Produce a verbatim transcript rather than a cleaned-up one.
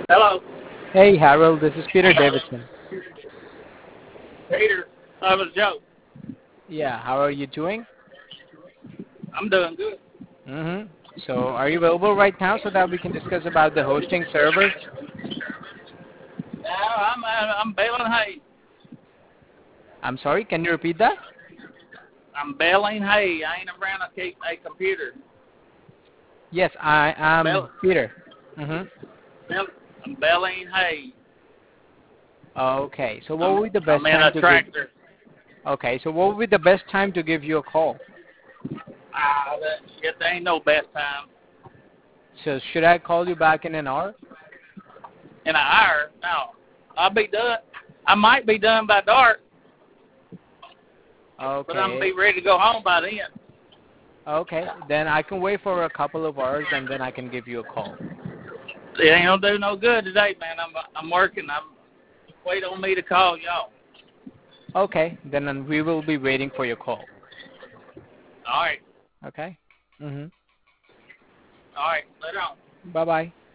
Hello. Hey Harold, this is Peter Davidson. Peter. That was Joe. Yeah, how are you doing? I'm doing good. Mm-hmm. So are you available right now so that we can discuss about the hosting service? Now I'm uh, I'm baling hay. I'm sorry, can you repeat that? I'm baling hay. I ain't around a, ca- a computer. Yes, I am Bale, Peter. Mm-hmm. bale, I'm baling hay. Okay, so what I'm would be the I'm best in time a to give? tractor. Okay, so what would be the best time to give you a call? Ah, that shit. There ain't no best time. So should I call you back in an hour? In an hour. No, I'll be done. I might be done by dark, but I'm gonna Okay. be ready to go home by then. Okay, then I can wait for a couple of hours and then I can give you a call. It ain't gonna do no good today, man. I'm I'm working. I'm wait on me to call y'all. Okay, then we will be waiting for your call. All right. Okay? Mm-hmm. All right. Later on. Bye-bye.